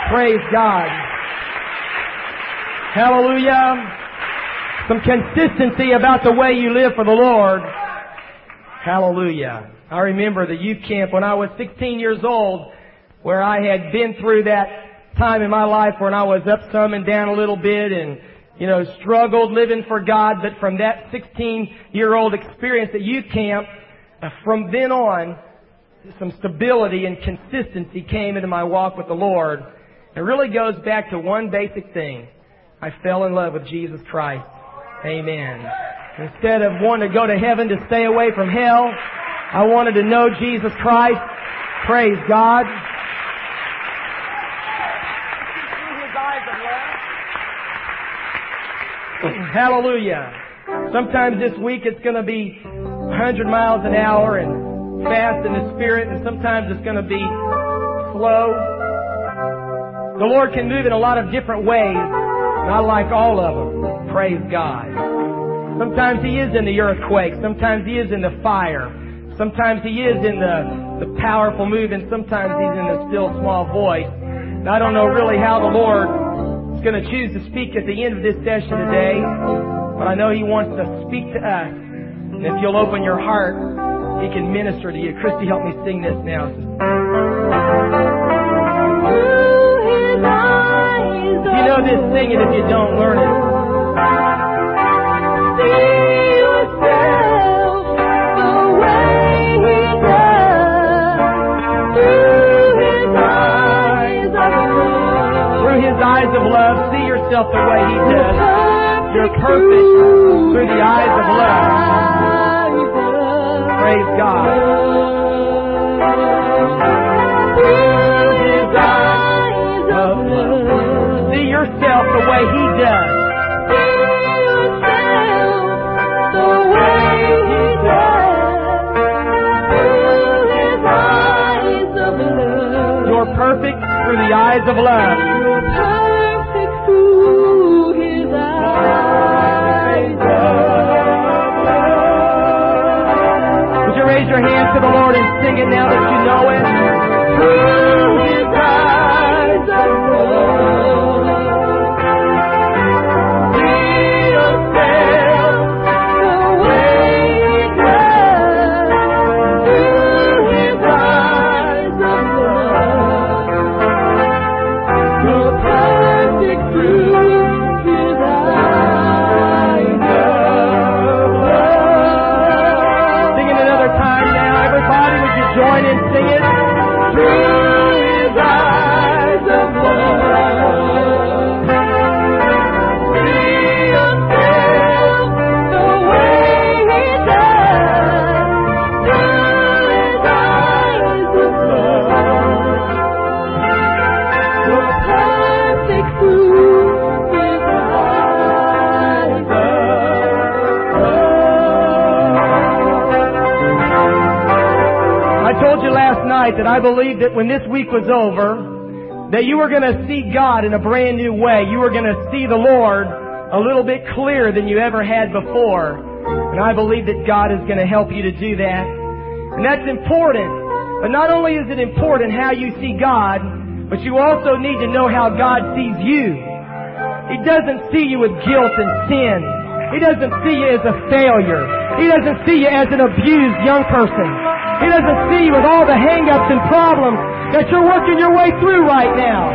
Praise God. Hallelujah. Some consistency about the way you live for the Lord. Hallelujah. I remember the youth camp when I was 16 years old, where I had been through that time in my life when I was up some and down a little bit and, struggled living for God. But from that 16-year-old experience at youth camp, from then on, some stability and consistency came into my walk with the Lord. It really goes back to one basic thing. I fell in love with Jesus Christ. Amen. Instead of wanting to go to heaven to stay away from hell, I wanted to know Jesus Christ. Praise God. Hallelujah. Sometimes this week it's going to be 100 miles an hour and fast in the Spirit, and sometimes it's going to be slow. The Lord can move in a lot of different ways, and I like all of them. Praise God. Sometimes He is in the earthquake. Sometimes He is in the fire. Sometimes He is in the powerful move, and sometimes He's in the still small voice. And I don't know really how the Lord is going to choose to speak at the end of this session today, but I know He wants to speak to us. And if you'll open your heart, He can minister to you. Christy, help me sing this now. You know this, sing it if you don't, learn it. See yourself the way He does, through His eyes of love. Through His eyes of love, see yourself the way He does. You're perfect through the eyes of love. Praise God. Through His eyes of love. See yourself the way He does. See yourself the way He does. Through His eyes of love. You're perfect through the eyes of love. You're perfect through His eyes of love. Would you raise your hands to the Lord and sing it now that you know it? Through His eyes of love. Join in, sing it. Through His eyes of love. See yourself the way He does. Through His eyes of love. You're perfect through His eyes of love. I told you last night that I believed that when this week was over, that you were going to see God in a brand new way. You were going to see the Lord a little bit clearer than you ever had before. And I believe that God is going to help you to do that. And that's important. But not only is it important how you see God, but you also need to know how God sees you. He doesn't see you with guilt and sin. He doesn't see you as a failure. He doesn't see you as an abused young person. He doesn't see you with all the hang-ups and problems that you're working your way through right now.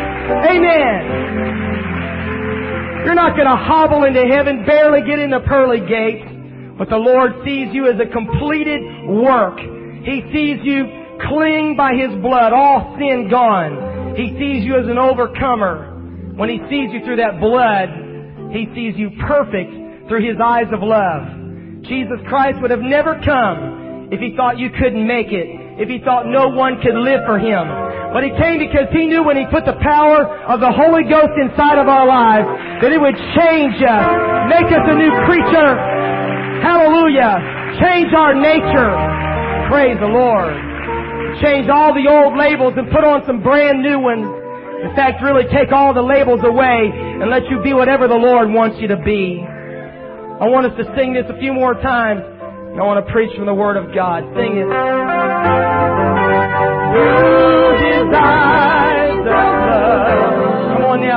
Amen. You're not going to hobble into heaven, barely get in the pearly gates, but the Lord sees you as a completed work. He sees you clean by His blood, all sin gone. He sees you as an overcomer. When He sees you through that blood, He sees you perfect through His eyes of love. Jesus Christ would have never come if He thought you couldn't make it, if He thought no one could live for Him. But He came because He knew when He put the power of the Holy Ghost inside of our lives that it would change us, make us a new creature. Hallelujah. Change our nature. Praise the Lord. Change all the old labels and put on some brand new ones. In fact, really take all the labels away and let you be whatever the Lord wants you to be. I want us to sing this a few more times. I want to preach from the Word of God. Sing it. Through His eyes of love.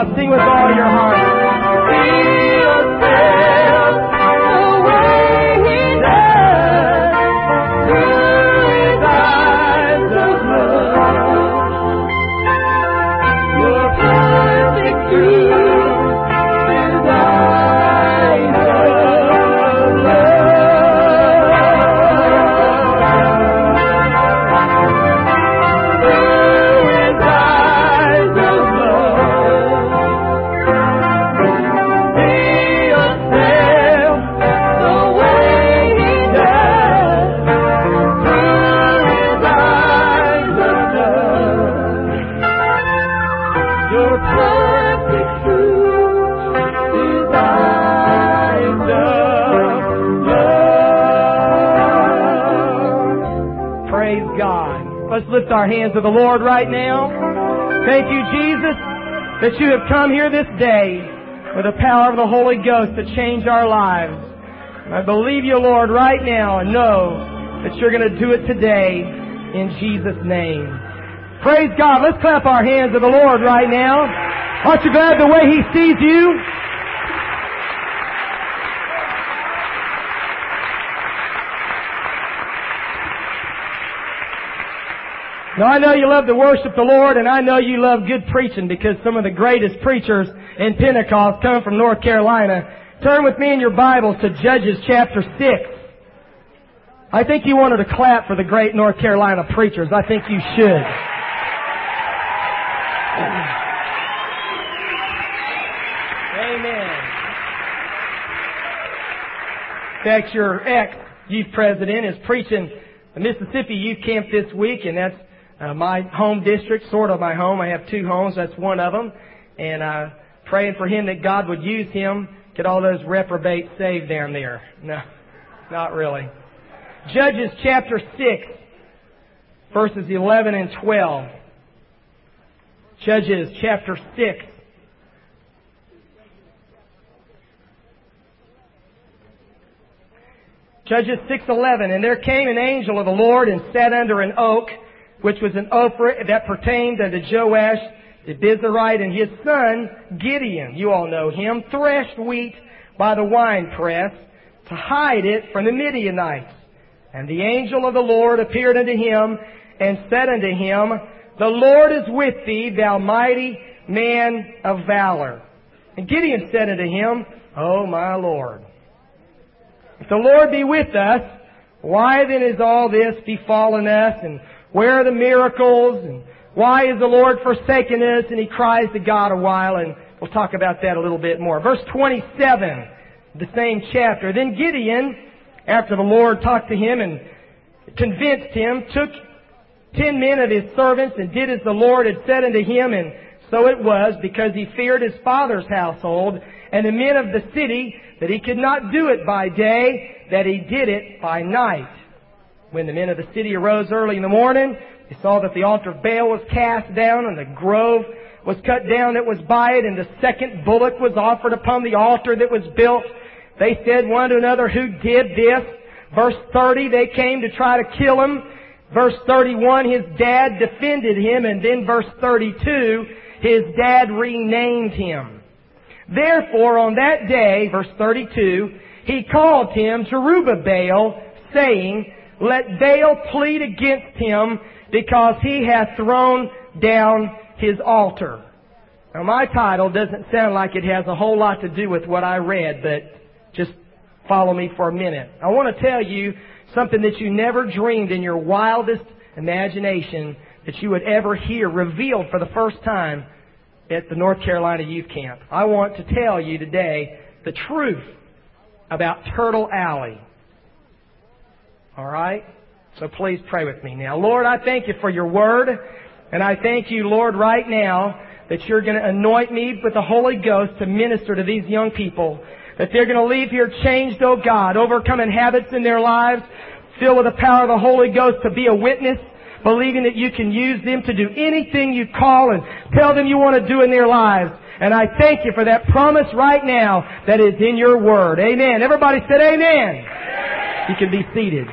Now sing with all your heart. Be yourself the way He does, through His eyes of love. Your perfect truth, His eyes of love. Let's lift our hands to the Lord right now. Thank you, Jesus, that you have come here this day with the power of the Holy Ghost to change our lives. And I believe you, Lord, right now and know that you're going to do it today in Jesus' name. Praise God. Let's clap our hands to the Lord right now. Aren't you glad the way He sees you? Now, I know you love to worship the Lord, and I know you love good preaching because some of the greatest preachers in Pentecost come from North Carolina. Turn with me in your Bibles to Judges chapter 6. I think you wanted to clap for the great North Carolina preachers. I think you should. Amen. In fact, your ex-youth president is preaching the Mississippi Youth Camp this week, and that's my home district, sort of my home. I have 2 homes. That's one of them. And praying for him that God would use him, get all those reprobates saved down there. No, not really. Judges chapter 6, verses 11 and 12. Judges chapter 6. Judges 6:11. And there came an angel of the Lord and sat under an oak, which was an oak that pertained unto Joash the Bizarite, and his son Gideon, you all know him, threshed wheat by the winepress to hide it from the Midianites. And the angel of the Lord appeared unto him and said unto him, The Lord is with thee, thou mighty man of valor. And Gideon said unto him, O my Lord, if the Lord be with us, why then is all this befallen us? And where are the miracles? And why is the Lord forsaken us? And he cries to God a while, and we'll talk about that a little bit more. Verse 27, the same chapter. Then Gideon, after the Lord talked to him and convinced him, took 10 men of his servants and did as the Lord had said unto him. And so it was, because he feared his father's household and the men of the city, that he could not do it by day, that he did it by night. When the men of the city arose early in the morning, they saw that the altar of Baal was cast down, and the grove was cut down that was by it, and the second bullock was offered upon the altar that was built. They said one to another, Who did this? Verse 30, they came to try to kill him. Verse 31, his dad defended him, and then verse 32, his dad renamed him. Therefore, on that day, verse 32, he called him Jerubbaal, saying, Let Baal plead against him, because he hath thrown down his altar. Now, my title doesn't sound like it has a whole lot to do with what I read, but just follow me for a minute. I want to tell you something that you never dreamed in your wildest imagination that you would ever hear revealed for the first time at the North Carolina Youth Camp. I want to tell you today the truth about Turtle Alley. All right? So please pray with me now. Lord, I thank you for your word, and I thank you, Lord, right now that you're going to anoint me with the Holy Ghost to minister to these young people, that they're going to leave here changed, oh God, overcoming habits in their lives, filled with the power of the Holy Ghost to be a witness, believing that you can use them to do anything you call and tell them you want to do in their lives. And I thank you for that promise right now that is in your word. Amen. Everybody said amen. You can be seated.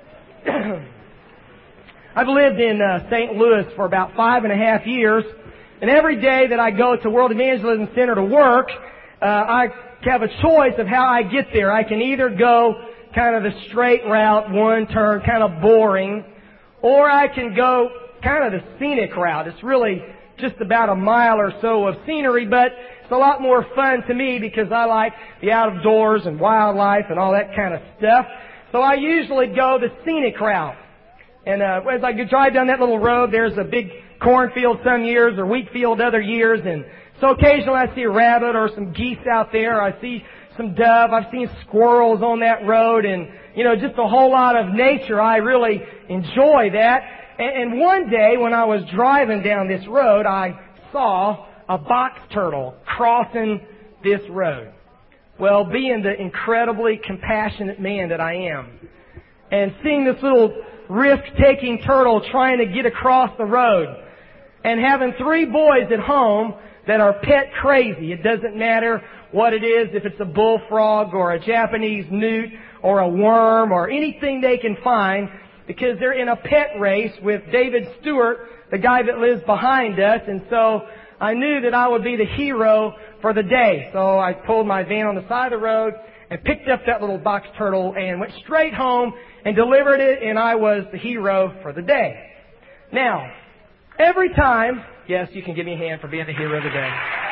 I've lived in St. Louis for about 5.5 years. And every day that I go to World Evangelism Center to work, I have a choice of how I get there. I can either go kind of the straight route, one turn, kind of boring, or I can go kind of the scenic route. It's really just about a mile or so of scenery, but it's a lot more fun to me because I like the outdoors and wildlife and all that kind of stuff. So I usually go the scenic route. And as I drive down that little road, there's a big cornfield some years or wheat field other years. And so occasionally I see a rabbit or some geese out there. I see some dove. I've seen squirrels on that road. And, just a whole lot of nature. I really enjoy that. And one day when I was driving down this road, I saw a box turtle crossing this road. Well, being the incredibly compassionate man that I am, and seeing this little risk-taking turtle trying to get across the road, and having 3 boys at home that are pet crazy. It doesn't matter what it is, if it's a bullfrog or a Japanese newt or a worm or anything they can find, because they're in a pet race with David Stewart, the guy that lives behind us. And so I knew that I would be the hero for the day. So I pulled my van on the side of the road and picked up that little box turtle and went straight home and delivered it, and I was the hero for the day. Now, every time, yes, you can give me a hand for being the hero of the day.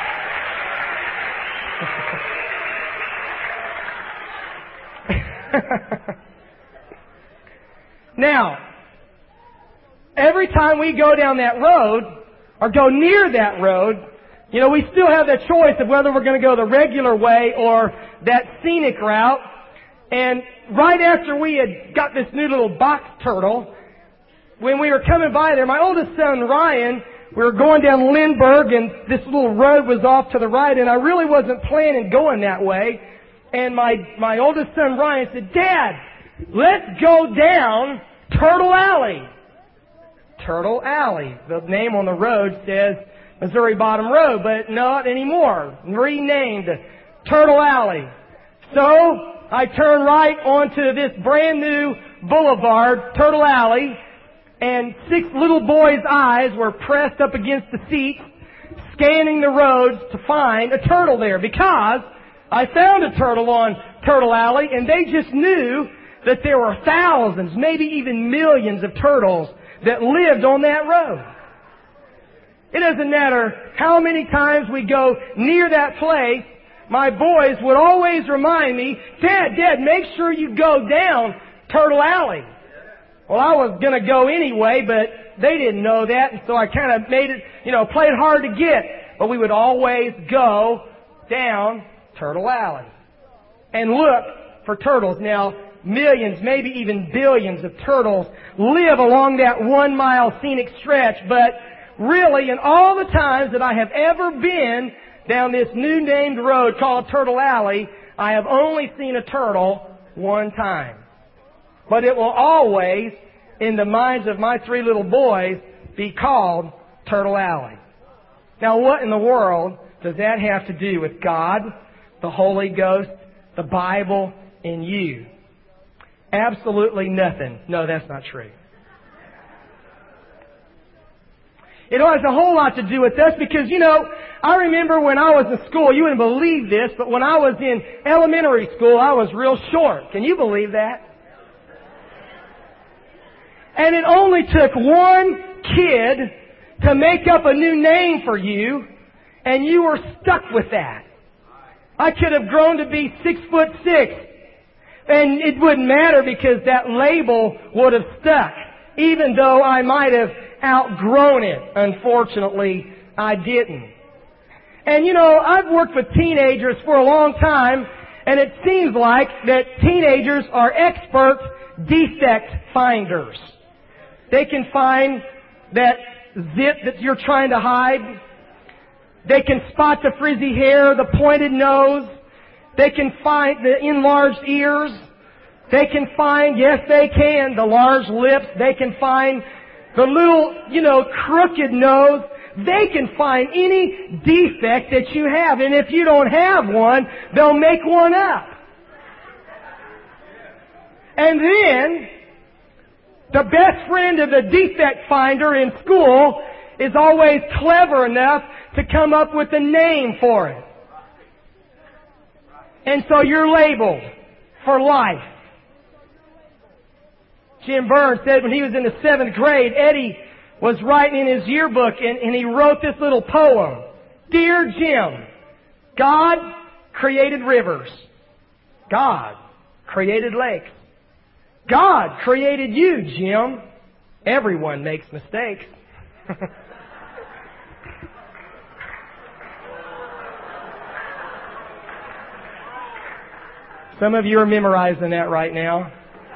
Now, every time we go down that road, or go near that road, we still have the choice of whether we're going to go the regular way or that scenic route. And right after we had got this new little box turtle, when we were coming by there, my oldest son, Ryan, we were going down Lindbergh, and this little road was off to the right, and I really wasn't planning going that way. And my oldest son, Ryan, said, "Dad, let's go down Turtle Alley." Turtle Alley. The name on the road says Missouri Bottom Road, but not anymore. Renamed Turtle Alley. So I turned right onto this brand new boulevard, Turtle Alley, and 6 little boys' eyes were pressed up against the seat, scanning the roads to find a turtle there, because I found a turtle on Turtle Alley, and they just knew that there were thousands, maybe even millions of turtles that lived on that road. It doesn't matter how many times we go near that place, my boys would always remind me, Dad, make sure you go down Turtle Alley. Well, I was going to go anyway, but they didn't know that, and so I kind of made it, played hard to get. But we would always go down Turtle Alley and look for turtles. Now, millions, maybe even billions of turtles live along that 1 mile scenic stretch, but really, in all the times that I have ever been down this new named road called Turtle Alley, I have only seen a turtle one time. But it will always, in the minds of my 3 little boys, be called Turtle Alley. Now, what in the world does that have to do with God, the Holy Ghost, the Bible, and you? Absolutely nothing. No, that's not true. It has a whole lot to do with us because, I remember when I was in school, you wouldn't believe this, but when I was in elementary school, I was real short. Can you believe that? And it only took one kid to make up a new name for you, and you were stuck with that. I could have grown to be 6'6", and it wouldn't matter because that label would have stuck, even though I might have outgrown it. Unfortunately, I didn't. And I've worked with teenagers for a long time, and it seems like that teenagers are expert defect finders. They can find that zit that you're trying to hide. They can spot the frizzy hair, the pointed nose. They can find the enlarged ears. They can find, yes they can, the large lips. They can find the little, crooked nose. They can find any defect that you have. And if you don't have one, they'll make one up. And then, the best friend of the defect finder in school is always clever enough to come up with a name for it. And so you're labeled for life. Jim Burns said when he was in the 7th grade, Eddie was writing in his yearbook and he wrote this little poem. Dear Jim, God created rivers. God created lakes. God created you, Jim. Everyone makes mistakes. Some of you are memorizing that right now.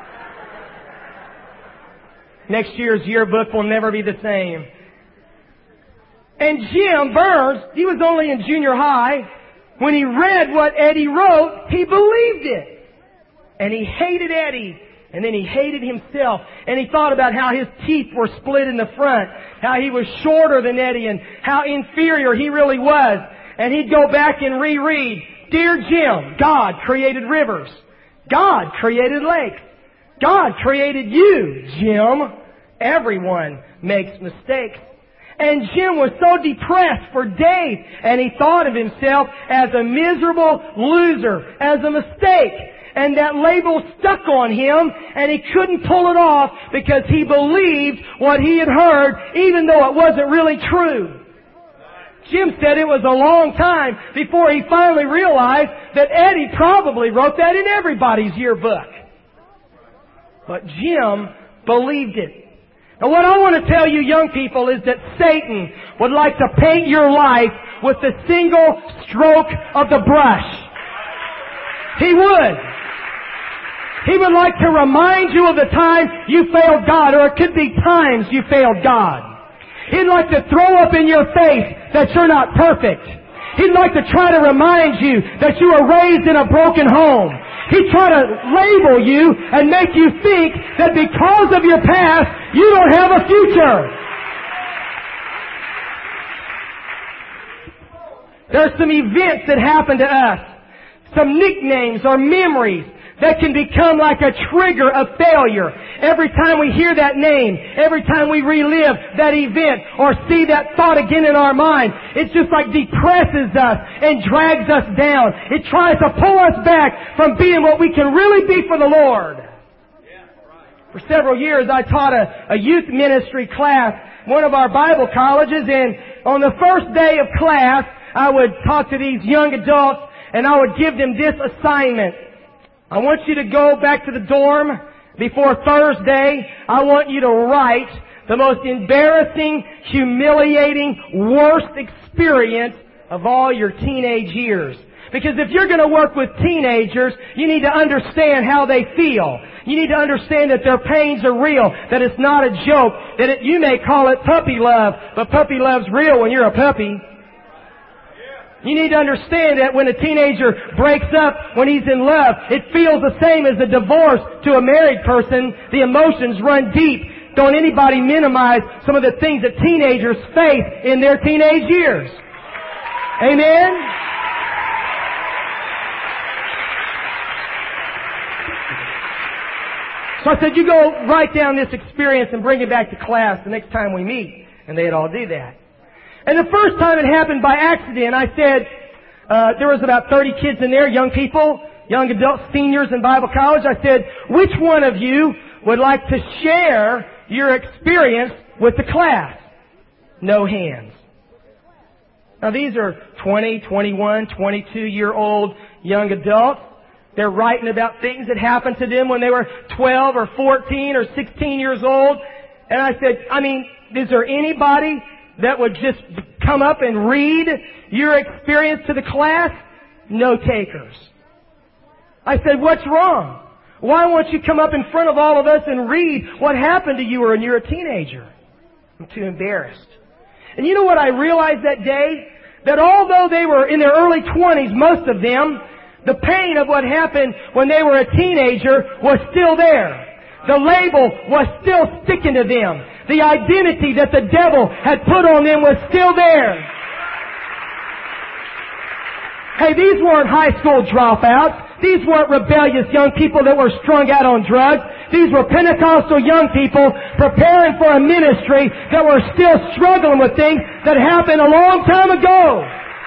Next year's yearbook will never be the same. And Jim Burns, he was only in junior high. When he read what Eddie wrote, he believed it. And he hated Eddie. And then he hated himself. And he thought about how his teeth were split in the front. How he was shorter than Eddie and how inferior he really was. And he'd go back and reread, Dear Jim, God created rivers. God created lakes. God created you, Jim. Everyone makes mistakes. And Jim was so depressed for days, and he thought of himself as a miserable loser, as a mistake. And that label stuck on him, and he couldn't pull it off because he believed what he had heard, even though it wasn't really true. Jim said it was a long time before he finally realized that Eddie probably wrote that in everybody's yearbook. But Jim believed it. Now what I want to tell you young people is that Satan would like to paint your life with the single stroke of the brush. He would. He would like to remind you of the time you failed God, or it could be times you failed God. He'd like to throw up in your face that you're not perfect. He'd like to try to remind you that you were raised in a broken home. He'd try to label you and make you think that because of your past, you don't have a future. There's some events that happen to us, some nicknames or memories that can become like a trigger of failure. Every time we hear that name, every time we relive that event or see that thought again in our mind, it just like depresses us and drags us down. It tries to pull us back from being what we can really be for the Lord. For several years I taught a youth ministry class, one of our Bible colleges, and on the first day of class I would talk to these young adults and I would give them this assignment. I want you to go back to the dorm before Thursday. I want you to write the most embarrassing, humiliating, worst experience of all your teenage years. Because if you're going to work with teenagers, you need to understand how they feel. You need to understand that their pains are real, that it's not a joke, that you may call it puppy love, but puppy love's real when you're a puppy. You need to understand that when a teenager breaks up when he's in love, it feels the same as a divorce to a married person. The emotions run deep. Don't anybody minimize some of the things that teenagers face in their teenage years. Amen? So I said, you go write down this experience and bring it back to class the next time we meet. And they'd all do that. And the first time it happened by accident, I said, there was about 30 kids in there, young people, young adults, seniors in Bible college. I said, which one of you would like to share your experience with the class? No hands. Now these are 20, 21, 22-year-old young adults. They're writing about things that happened to them when they were 12 or 14 or 16 years old. And I said, is there anybody that would just come up and read your experience to the class? No takers. I said, what's wrong? Why won't you come up in front of all of us and read what happened to you when you were a teenager? I'm too embarrassed. And you know what I realized that day? That although they were in their early 20s, most of them, the pain of what happened when they were a teenager was still there. The label was still sticking to them. The identity that the devil had put on them was still there. Hey, these weren't high school dropouts. These weren't rebellious young people that were strung out on drugs. These were Pentecostal young people preparing for a ministry that were still struggling with things that happened a long time ago.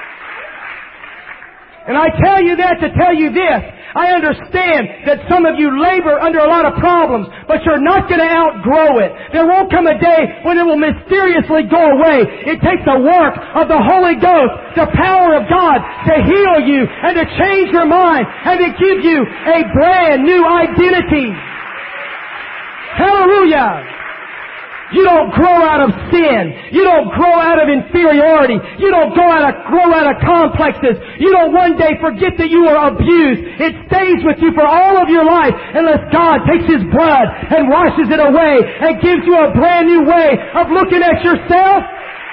And I tell you that to tell you this. I understand that some of you labor under a lot of problems, but you're not going to outgrow it. There won't come a day when it will mysteriously go away. It takes the work of the Holy Ghost, the power of God, to heal you and to change your mind and to give you a brand new identity. Hallelujah! You don't grow out of sin. You don't grow out of inferiority. You don't grow out of complexes. You don't one day forget that you were abused. It stays with you for all of your life unless God takes His blood and washes it away and gives you a brand new way of looking at yourself.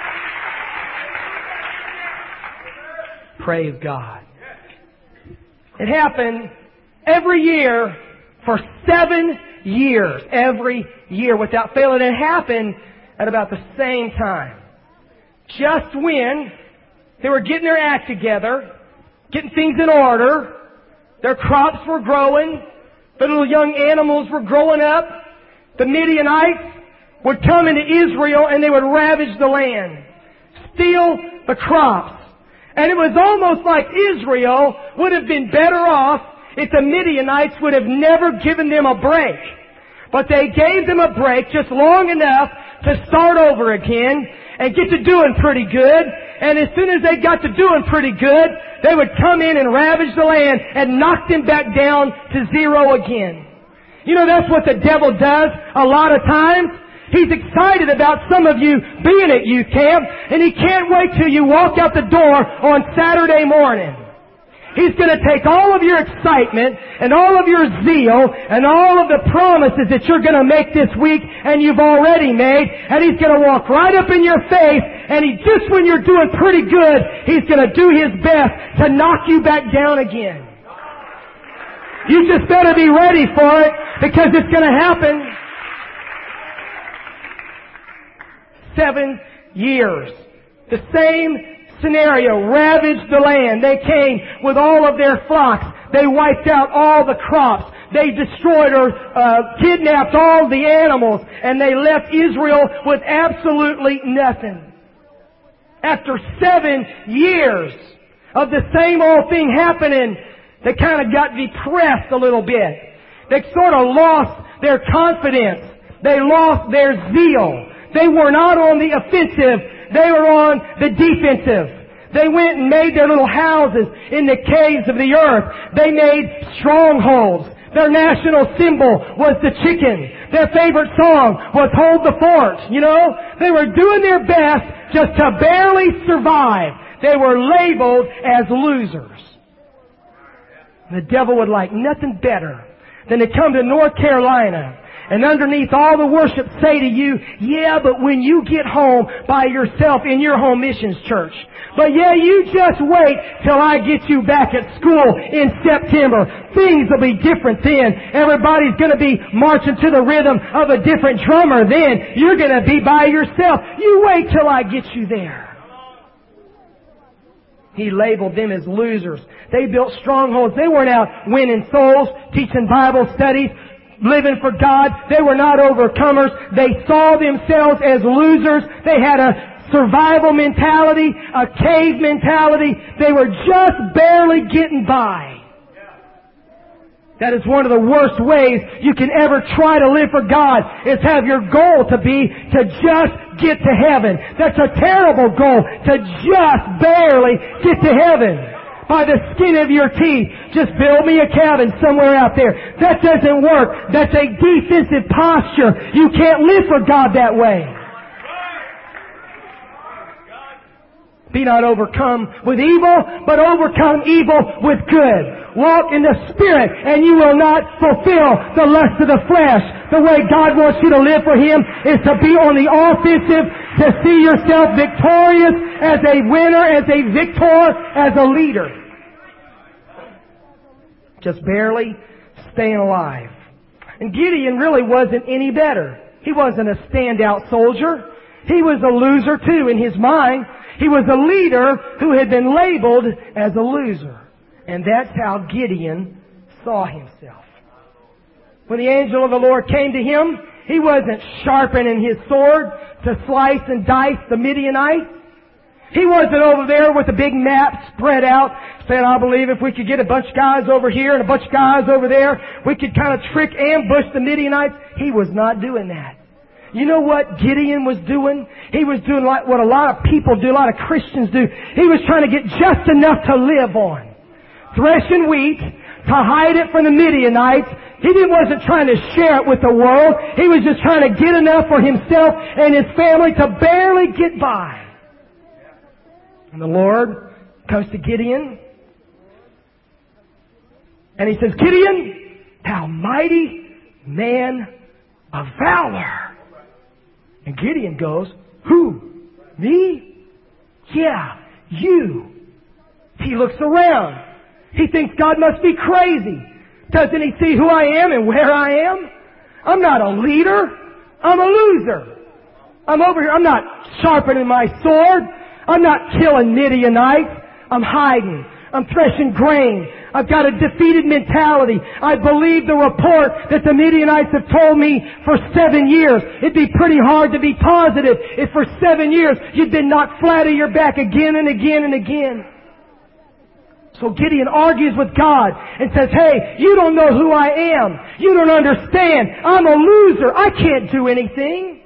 Praise God. It happened every year for 7 years. Every year without fail. And it happened at about the same time. Just when they were getting their act together, getting things in order, their crops were growing, the little young animals were growing up, the Midianites would come into Israel and they would ravage the land, steal the crops. And it was almost like Israel would have been better off if the Midianites would have never given them a break. But they gave them a break just long enough to start over again and get to doing pretty good. And as soon as they got to doing pretty good, they would come in and ravage the land and knock them back down to zero again. You know, that's what the devil does a lot of times. He's excited about some of you being at youth camp, and he can't wait till you walk out the door on Saturday morning. He's going to take all of your excitement and all of your zeal and all of the promises that you're going to make this week and you've already made, and he's going to walk right up in your face, and just when you're doing pretty good, he's going to do his best to knock you back down again. You just better be ready for it, because it's going to happen. 7 years. The same scenario, ravaged the land. They came with all of their flocks. They wiped out all the crops. They destroyed or kidnapped all the animals, and they left Israel with absolutely nothing. After 7 years of the same old thing happening, they kind of got depressed a little bit. They sort of lost their confidence. They lost their zeal. They were not on the offensive. They were on the defensive. They went and made their little houses in the caves of the earth. They made strongholds. Their national symbol was the chicken. Their favorite song was Hold the Fort. You know, they were doing their best just to barely survive. They were labeled as losers. The devil would like nothing better than to come to North Carolina and underneath all the worship say to you, yeah, but when you get home by yourself in your home missions church. But yeah, you just wait till I get you back at school in September. Things will be different then. Everybody's going to be marching to the rhythm of a different drummer then. You're going to be by yourself. You wait till I get you there. He labeled them as losers. They built strongholds. They weren't out winning souls, teaching Bible studies, living for God. They were not overcomers. They saw themselves as losers. They had a survival mentality, a cave mentality. They were just barely getting by. That is one of the worst ways you can ever try to live for God, is have your goal to be to just get to heaven. That's a terrible goal, to just barely get to heaven. By the skin of your teeth, just build me a cabin somewhere out there. That doesn't work. That's a defensive posture. You can't live for God that way. Be not overcome with evil, but overcome evil with good. Walk in the Spirit, and you will not fulfill the lust of the flesh. The way God wants you to live for Him is to be on the offensive, to see yourself victorious, as a winner, as a victor, as a leader. Just barely staying alive. And Gideon really wasn't any better. He wasn't a standout soldier. He was a loser too in his mind. He was a leader who had been labeled as a loser. And that's how Gideon saw himself. When the angel of the Lord came to him, he wasn't sharpening his sword to slice and dice the Midianites. He wasn't over there with a big map spread out saying, I believe if we could get a bunch of guys over here and a bunch of guys over there, we could kind of ambush the Midianites. He was not doing that. You know what Gideon was doing? He was doing like what a lot of people do, a lot of Christians do. He was trying to get just enough to live on. Threshing wheat to hide it from the Midianites. He wasn't trying to share it with the world. He was just trying to get enough for himself and his family to barely get by. And the Lord comes to Gideon and He says, Gideon, thou mighty man of valor. And Gideon goes, who? Me? Yeah, you. He looks around. He thinks God must be crazy. Doesn't he see who I am and where I am? I'm not a leader. I'm a loser. I'm over here. I'm not sharpening my sword. I'm not killing Midianites. I'm hiding. I'm threshing grain. I've got a defeated mentality. I believe the report that the Midianites have told me for 7 years. It'd be pretty hard to be positive if for 7 years you'd been knocked flat on your back again and again and again. So Gideon argues with God and says, hey, you don't know who I am. You don't understand. I'm a loser. I can't do anything.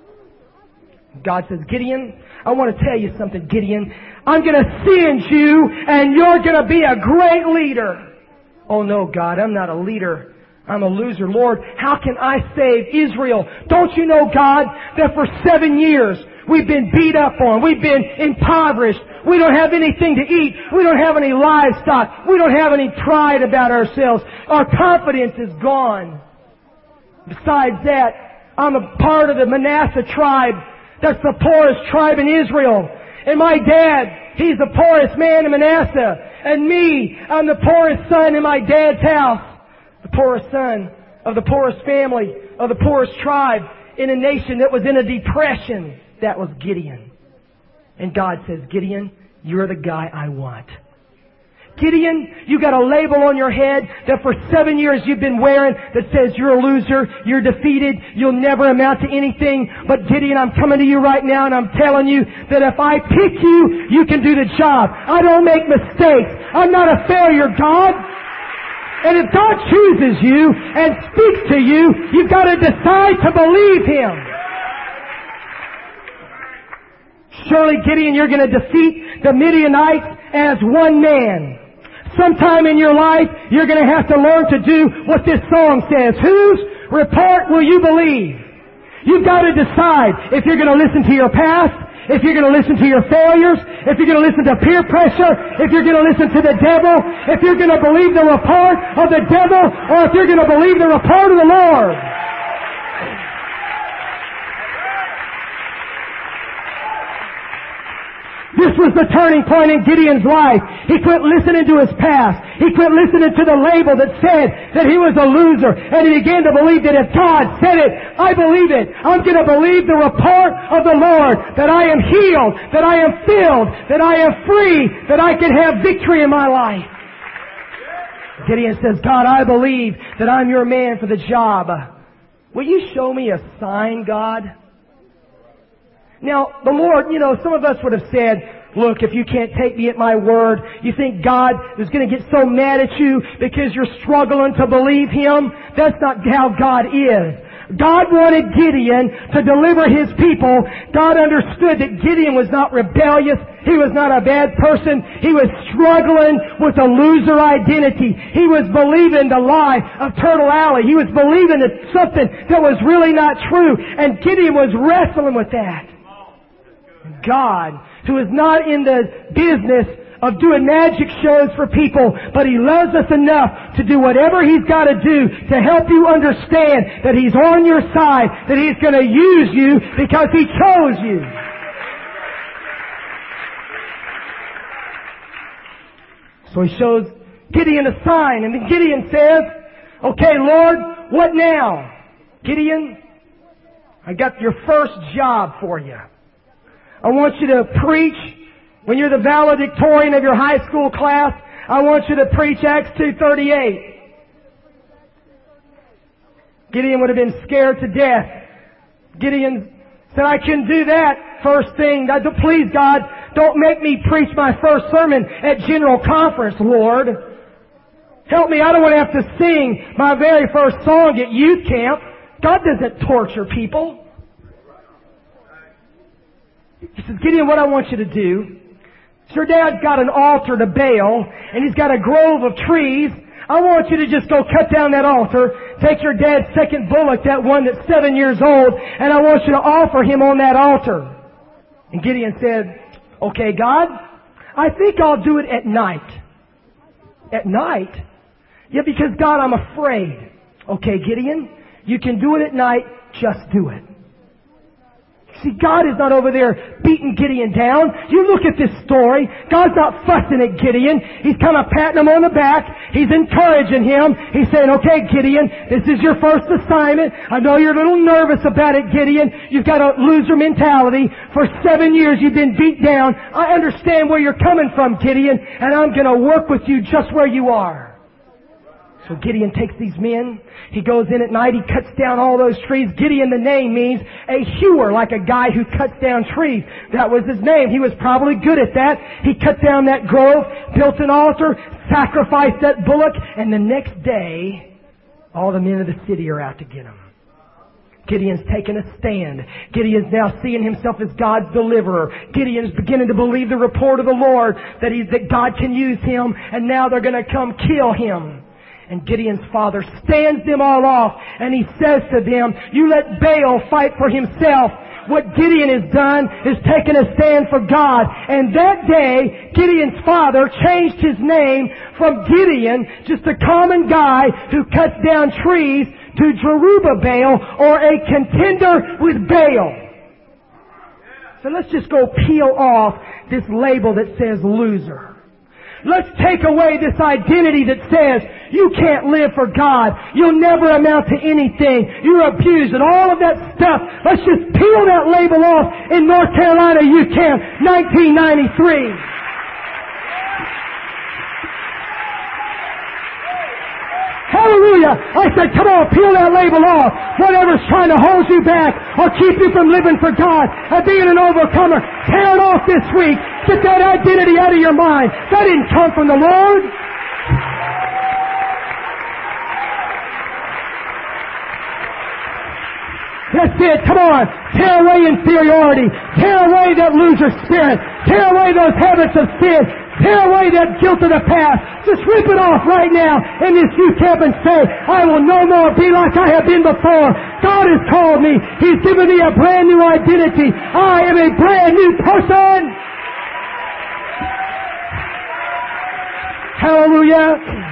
God says, Gideon, I want to tell you something, Gideon. I'm going to send you and you're going to be a great leader. Oh no, God, I'm not a leader. I'm a loser. Lord, how can I save Israel? Don't you know, God, that for 7 years we've been beat up on. We've been impoverished. We don't have anything to eat. We don't have any livestock. We don't have any pride about ourselves. Our confidence is gone. Besides that, I'm a part of the Manasseh tribe. That's the poorest tribe in Israel. And my dad, he's the poorest man in Manasseh. And me, I'm the poorest son in my dad's house. The poorest son of the poorest family, of the poorest tribe in a nation that was in a depression. That was Gideon. And God says, Gideon, you're the guy I want. Gideon, you got a label on your head that for 7 years you've been wearing that says you're a loser, you're defeated, you'll never amount to anything. But Gideon, I'm coming to you right now and I'm telling you that if I pick you, you can do the job. I don't make mistakes. I'm not a failure, God. And if God chooses you and speaks to you, you've got to decide to believe Him. Surely, Gideon, you're going to defeat the Midianites as one man. Sometime in your life, you're going to have to learn to do what this song says. Whose report will you believe? You've got to decide if you're going to listen to your past, if you're going to listen to your failures, if you're going to listen to peer pressure, if you're going to listen to the devil, if you're going to believe the report of the devil, or if you're going to believe the report of the Lord. This was the turning point in Gideon's life. He quit listening to his past. He quit listening to the label that said that he was a loser. And he began to believe that if God said it, I believe it. I'm going to believe the report of the Lord, that I am healed, that I am filled, that I am free, that I can have victory in my life. Gideon says, God, I believe that I'm your man for the job. Will you show me a sign, God? Now, the Lord, some of us would have said, look, if you can't take me at my word, you think God is going to get so mad at you because you're struggling to believe Him? That's not how God is. God wanted Gideon to deliver His people. God understood that Gideon was not rebellious. He was not a bad person. He was struggling with a loser identity. He was believing the lie of Turtle Alley. He was believing that something that was really not true. And Gideon was wrestling with that. God, who is not in the business of doing magic shows for people, but He loves us enough to do whatever He's got to do to help you understand that He's on your side, that He's going to use you because He chose you. So He shows Gideon a sign, and then Gideon says, okay, Lord, what now? Gideon, I got your first job for you. I want you to preach when you're the valedictorian of your high school class. I want you to preach Acts 2:38. Gideon would have been scared to death. Gideon said, I can do that first thing. Please, God, don't make me preach my first sermon at General Conference, Lord. Help me. I don't want to have to sing my very first song at youth camp. God doesn't torture people. He says, Gideon, what I want you to do, your dad's got an altar to Baal, and he's got a grove of trees. I want you to just go cut down that altar, take your dad's second bullock, that one that's 7 years old, and I want you to offer him on that altar. And Gideon said, okay, God, I think I'll do it at night. At night? Yeah, because God, I'm afraid. Okay, Gideon, you can do it at night, just do it. See, God is not over there beating Gideon down. You look at this story. God's not fussing at Gideon. He's kind of patting him on the back. He's encouraging him. He's saying, okay, Gideon, this is your first assignment. I know you're a little nervous about it, Gideon. You've got a loser mentality. For 7 years you've been beat down. I understand where you're coming from, Gideon, and I'm going to work with you just where you are. So Gideon takes these men. He goes in at night. He cuts down all those trees. Gideon, the name, means a hewer, like a guy who cuts down trees. That was his name. He was probably good at that. He cut down that grove, built an altar, sacrificed that bullock, and the next day, all the men of the city are out to get him. Gideon's taken a stand. Gideon's now seeing himself as God's deliverer. Gideon's beginning to believe the report of the Lord that God can use him, and now they're going to come kill him. And Gideon's father stands them all off, and he says to them, you let Baal fight for himself. What Gideon has done is taken a stand for God. And that day, Gideon's father changed his name from Gideon, just a common guy who cuts down trees, to Jerubbaal, or a contender with Baal. So let's just go peel off this label that says loser. Let's take away this identity that says you can't live for God. You'll never amount to anything. You're abused and all of that stuff. Let's just peel that label off in North Carolina Youth Camp 1993. Hallelujah. I said, come on, peel that label off. Whatever's trying to hold you back or keep you from living for God and being an overcomer, tear it off this week. Get that identity out of your mind. That didn't come from the Lord. That's it. Come on. Tear away inferiority. Tear away that loser spirit. Tear away those habits of sin. Tear away that guilt of the past. Just rip it off right now in this youth camp and say, I will no more be like I have been before. God has called me. He's given me a brand new identity. I am a brand new person. Hallelujah.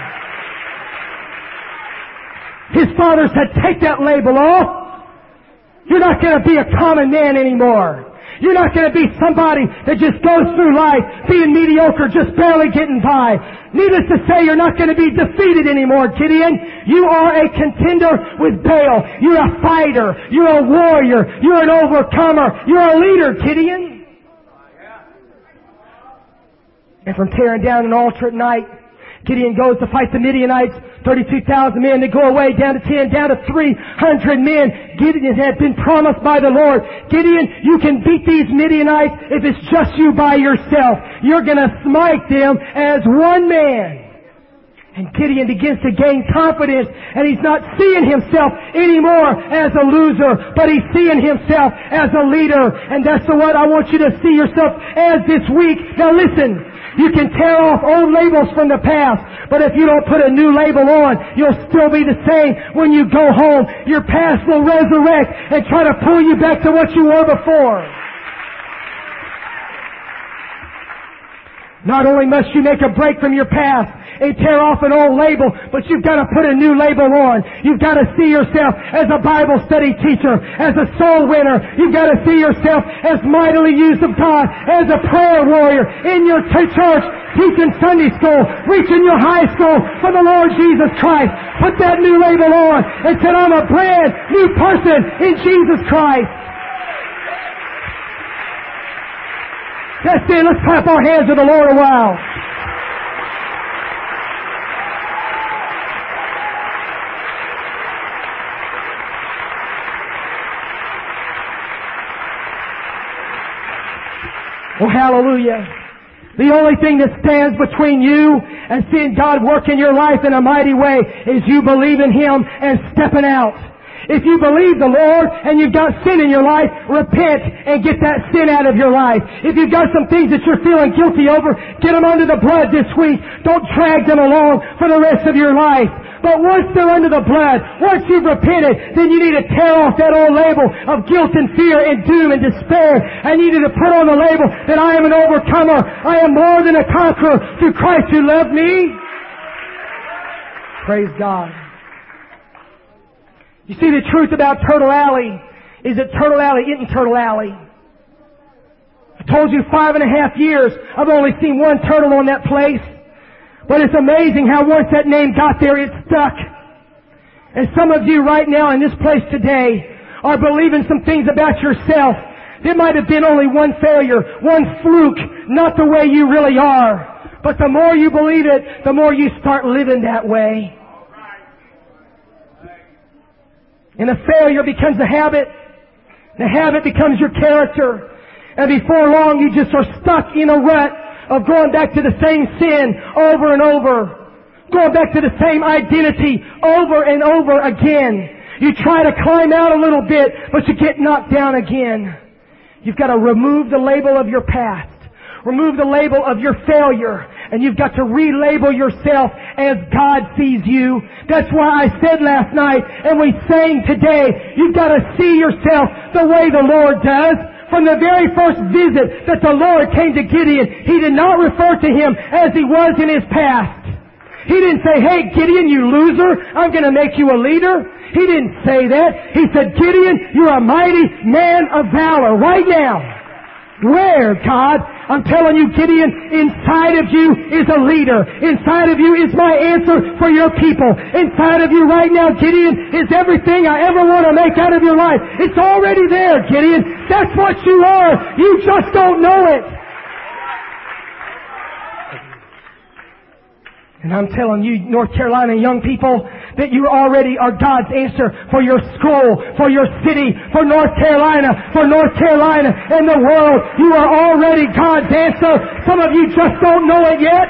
His father said, take that label off. You're not going to be a common man anymore. You're not going to be somebody that just goes through life being mediocre, just barely getting by. Needless to say, you're not going to be defeated anymore, Gideon. You are a contender with Baal. You're a fighter. You're a warrior. You're an overcomer. You're a leader, Gideon. And from tearing down an altar at night, Gideon goes to fight the Midianites, 32,000 men. They go away down to 10, down to 300 men. Gideon had been promised by the Lord, Gideon, you can beat these Midianites if it's just you by yourself. You're going to smite them as one man. And Gideon begins to gain confidence, and he's not seeing himself anymore as a loser, but he's seeing himself as a leader. And that's what I want you to see yourself as this week. Now listen. You can tear off old labels from the past, but if you don't put a new label on, you'll still be the same when you go home. Your past will resurrect and try to pull you back to what you were before. Not only must you make a break from your past and tear off an old label, but you've got to put a new label on. You've got to see yourself as a Bible study teacher, as a soul winner. You've got to see yourself as mightily used of God, as a prayer warrior in your church, teaching Sunday school, reaching your high school for the Lord Jesus Christ. Put that new label on and say, I'm a brand new person in Jesus Christ. That's it. Let's clap our hands to the Lord a while. Oh, hallelujah. The only thing that stands between you and seeing God work in your life in a mighty way is you believe in Him and stepping out. If you believe the Lord and you've got sin in your life, repent and get that sin out of your life. If you've got some things that you're feeling guilty over, get them under the blood this week. Don't drag them along for the rest of your life. But once they're under the blood, once you've repented, then you need to tear off that old label of guilt and fear and doom and despair. And you need to put on the label that I am an overcomer. I am more than a conqueror through Christ who loved me. Praise God. You see, the truth about Turtle Alley is that Turtle Alley isn't Turtle Alley. I told you 5.5 years, I've only seen one turtle on that place. But it's amazing how once that name got there, it stuck. And some of you right now in this place today are believing some things about yourself. There might have been only one failure, one fluke, not the way you really are. But the more you believe it, the more you start living that way. And the failure becomes a habit. The habit becomes your character. And before long, you just are stuck in a rut of going back to the same sin over and over. Going back to the same identity over and over again. You try to climb out a little bit, but you get knocked down again. You've got to remove the label of your past. Remove the label of your failure. And you've got to relabel yourself as God sees you. That's why I said last night, and we sang today, you've got to see yourself the way the Lord does. From the very first visit that the Lord came to Gideon, He did not refer to him as he was in his past. He didn't say, hey Gideon, you loser, I'm going to make you a leader. He didn't say that. He said, Gideon, you're a mighty man of valor right now. Where, God? I'm telling you, Gideon, inside of you is a leader. Inside of you is my answer for your people. Inside of you right now, Gideon, is everything I ever want to make out of your life. It's already there, Gideon. That's what you are. You just don't know it. And I'm telling you, North Carolina young people, that you already are God's answer for your school, for your city, for North Carolina and the world. You are already God's answer. Some of you just don't know it yet.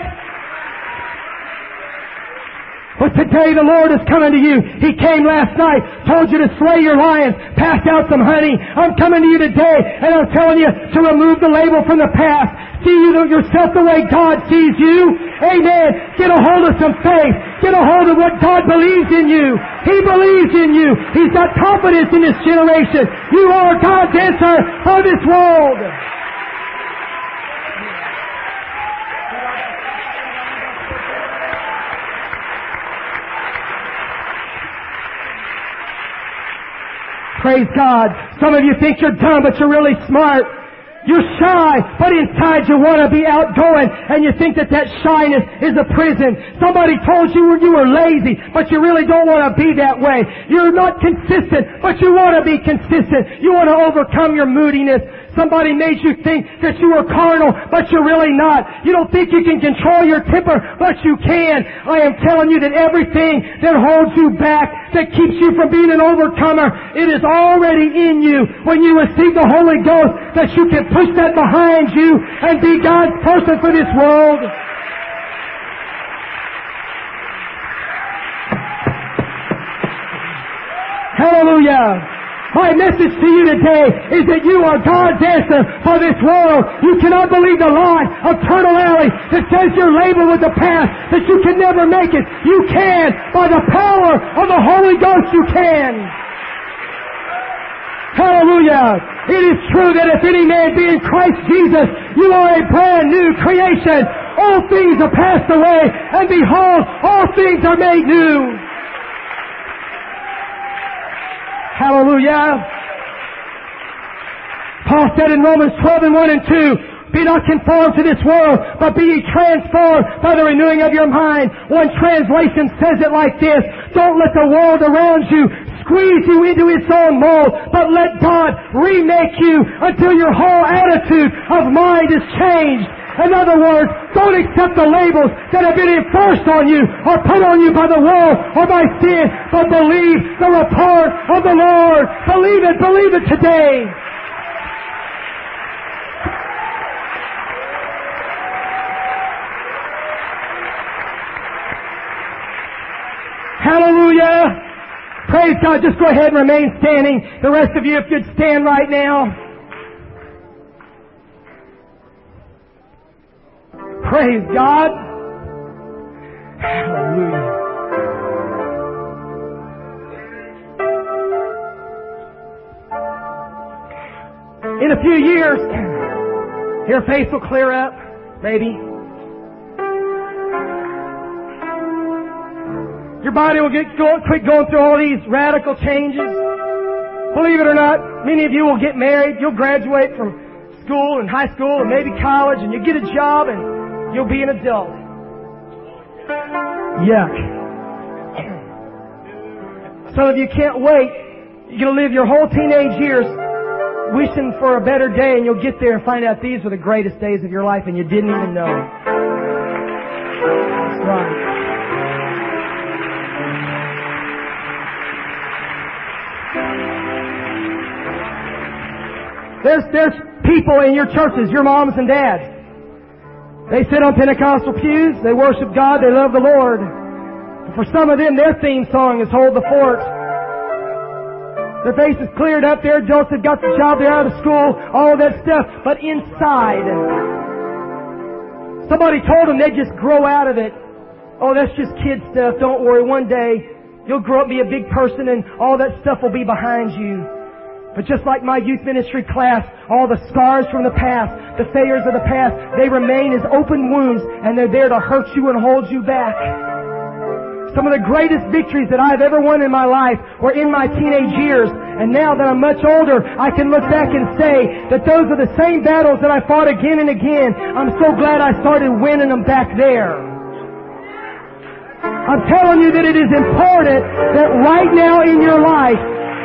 But today the Lord is coming to you. He came last night, told you to slay your lions, passed out some honey. I'm coming to you today, and I'm telling you to remove the label from the past. See yourself the way God sees you. Amen. Get a hold of some faith. Get a hold of what God believes in you. He believes in you. He's got confidence in this generation. You are God's answer for this world. Praise God. Some of you think you're dumb, but you're really smart. You're shy, but inside you want to be outgoing, and you think that shyness is a prison. Somebody told you you were lazy, but you really don't want to be that way. You're not consistent, but you want to be consistent. You want to overcome your moodiness. Somebody made you think that you were carnal, but you're really not. You don't think you can control your temper, but you can. I am telling you that everything that holds you back, that keeps you from being an overcomer, it is already in you. When you receive the Holy Ghost, that you can push that behind you and be God's person for this world. Hallelujah. My message to you today is that you are God's answer for this world. You cannot believe the lie of Turtle Alley that says you're labeled with the past, that you can never make it. You can. By the power of the Holy Ghost, you can. Hallelujah. It is true that if any man be in Christ Jesus, you are a brand new creation. All things are passed away, and behold, all things are made new. Hallelujah. Paul said in Romans 12:1-2, be not conformed to this world, but be ye transformed by the renewing of your mind. One translation says it like this: don't let the world around you squeeze you into its own mold, but let God remake you until your whole attitude of mind is changed. In other words, don't accept the labels that have been enforced on you or put on you by the world or by sin, but believe the report of the Lord. Believe it today. Hallelujah. Praise God. Just go ahead and remain standing. The rest of you, if you'd stand right now. Praise God. Hallelujah. In a few years, your face will clear up, maybe. Your body will quit going through all these radical changes. Believe it or not, many of you will get married. You'll graduate from school and high school and maybe college, and you'll get a job and you'll be an adult. Yuck. Some of you can't wait. You're going to live your whole teenage years wishing for a better day, and you'll get there and find out these were the greatest days of your life and you didn't even know. That's right. There's people in your churches, your moms and dads. They sit on Pentecostal pews, they worship God, they love the Lord. But for some of them, their theme song is Hold the Fort. Their face is cleared up, their adults have got the job, they're out of school, all of that stuff. But inside, somebody told them they'd just grow out of it. Oh, that's just kid stuff, don't worry, one day you'll grow up, be a big person, and all that stuff will be behind you. But just like my youth ministry class, all the scars from the past, the failures of the past, they remain as open wounds, and they're there to hurt you and hold you back. Some of the greatest victories that I've ever won in my life were in my teenage years, and now that I'm much older, I can look back and say that those are the same battles that I fought again and again. I'm so glad I started winning them back there. I'm telling you that it is important that right now in your life,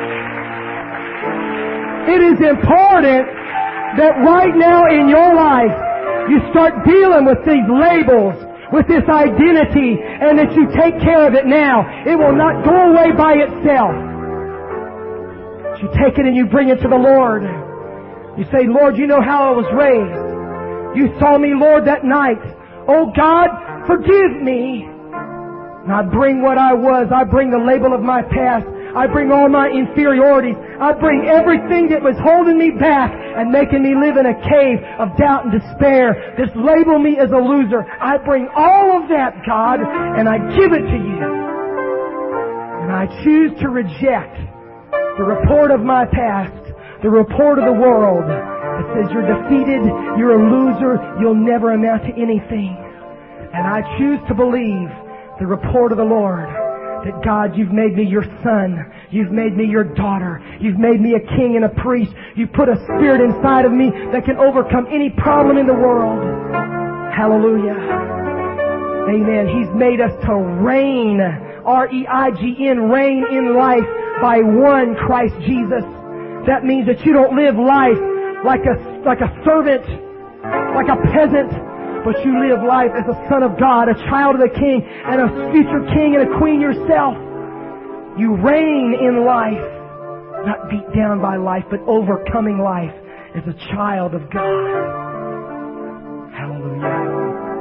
it is important that right now in your life you start dealing with these labels, with this identity, and that you take care of it now. It will not go away by itself. But you take it and you bring it to the Lord. You say, Lord, you know how I was raised. You saw me, Lord, that night. Oh God, forgive me. And I bring what I was. I bring the label of my past. I bring all my inferiorities. I bring everything that was holding me back and making me live in a cave of doubt and despair. Just label me as a loser. I bring all of that, God, and I give it to you. And I choose to reject the report of my past, the report of the world that says you're defeated, you're a loser, you'll never amount to anything. And I choose to believe the report of the Lord. That God, you've made me your son. You've made me your daughter. You've made me a king and a priest. You put a spirit inside of me that can overcome any problem in the world. Hallelujah. Amen. He's made us to reign. R-E-I-G-N, reign in life by one Christ Jesus. That means that you don't live life like a servant, like a peasant, but you live life as a son of God, a child of the King, and a future king and a queen yourself. You reign in life, not beat down by life, but overcoming life as a child of God. Hallelujah.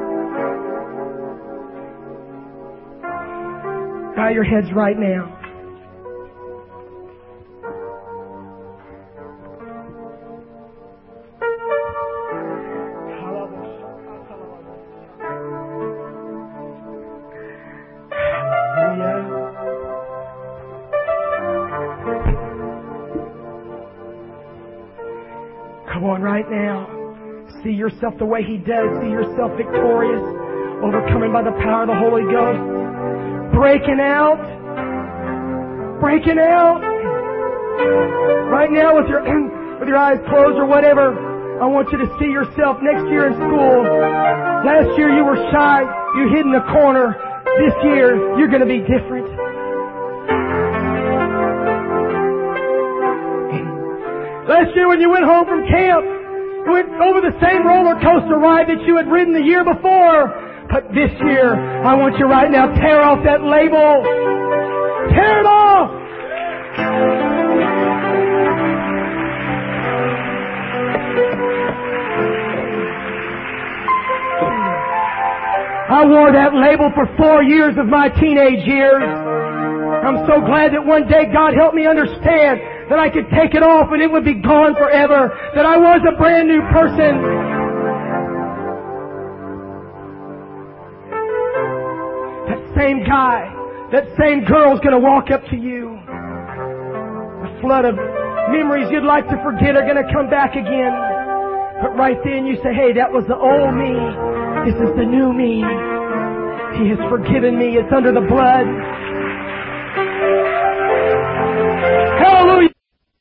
Bow your heads right now. Right now, see yourself the way He does. See yourself victorious, overcoming by the power of the Holy Ghost, breaking out right now with your eyes closed or whatever. I want you to see yourself next year in school. Last year you were shy, you hid in a corner. This year you're going to be different. Last year when you went home from camp, you went over the same roller coaster ride that you had ridden the year before. But this year, I want you right now, tear off that label. Tear it off! I wore that label for 4 years of my teenage years. I'm so glad that one day God helped me understand that I could take it off and it would be gone forever, that I was a brand new person. That same guy, that same girl's going to walk up to you. A flood of memories you'd like to forget are going to come back again. But right then you say, hey, that was the old me. This is the new me. He has forgiven me. It's under the blood. Hallelujah.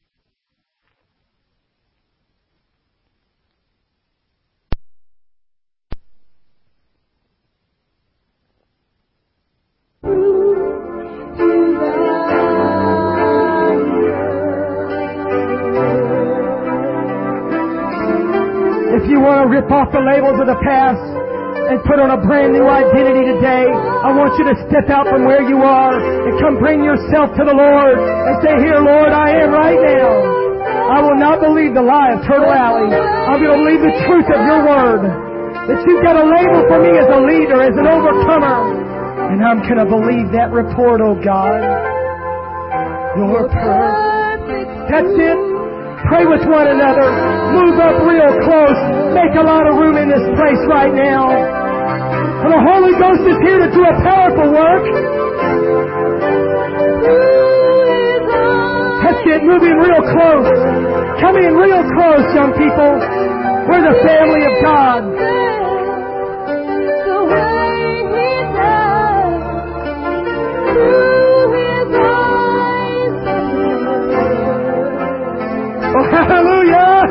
If you want to rip off the labels of the past and put on a brand new identity today, I want you to step out from where you are and come bring yourself to the Lord and say, here, Lord, I am right now. I will not believe the lie of Turtle Alley. I'm going to believe the truth of your word. That you've got a label for me as a leader, as an overcomer. And I'm going to believe that report, oh God. You're perfect. That's it. Pray with one another. Move up real close. Make a lot of room in this place right now. For the Holy Ghost is here to do a powerful work. That's it. Move in real close. Come in real close, young people. We're the family of God. Oh, hallelujah!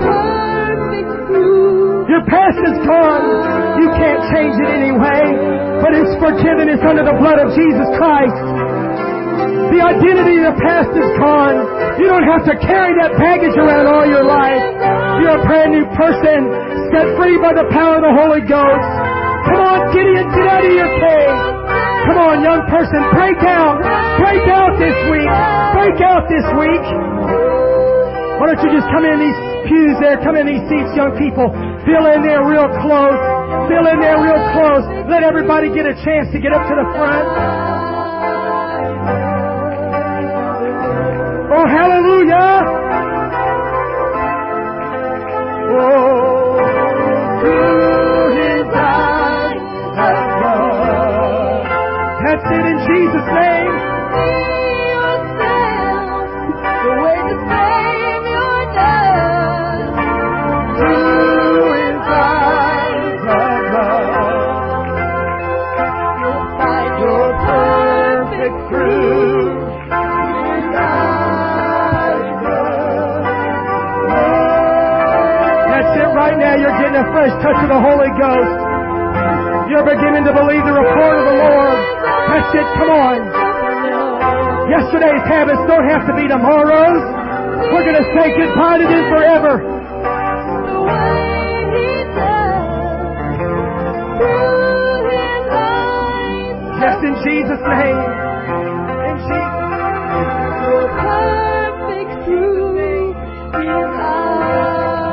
Your past is gone. You can't change it anyway. But it's forgiven. It's under the blood of Jesus Christ. The identity of the past is gone. You don't have to carry that baggage around all your life. You're a brand new person, set free by the power of the Holy Ghost. Come on, Gideon, get out of your cave. Come on, young person, break out. Break out this week. Break out this week. Why don't you just come in these pews there, come in these seats, young people. Fill in there real close. Fill in there real close. Let everybody get a chance to get up to the front. Oh, hallelujah! Oh, through His eyes of love. That's it in Jesus' name. Right now you're getting a fresh touch of the Holy Ghost. You're beginning to believe the report of the Lord. That's it, come on. Yesterday's habits don't have to be tomorrow's. We're going to say goodbye to them forever. Just in Jesus' name. In Jesus' name. You're perfect through His eyes.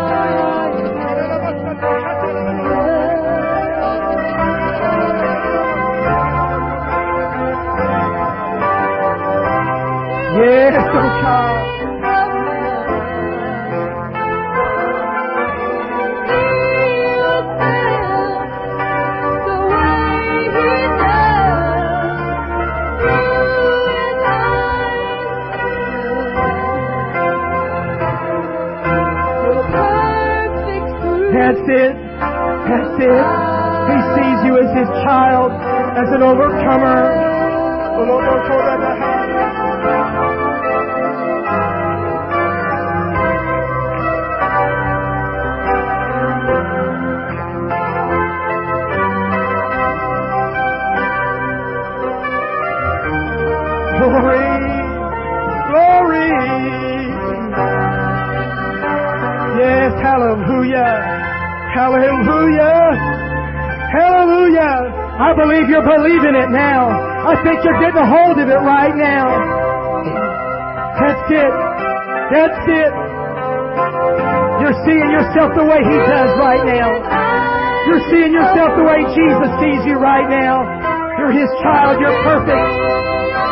Yes, oh God. That's it. That's it. He sees you as His child, as an overcomer. Glory, glory. Yes, hallelujah, hallelujah, hallelujah. I believe you're believing it now. I think you're getting a hold of it right now. That's it. That's it. You're seeing yourself the way He does right now. You're seeing yourself the way Jesus sees you right now. You're His child. You're perfect.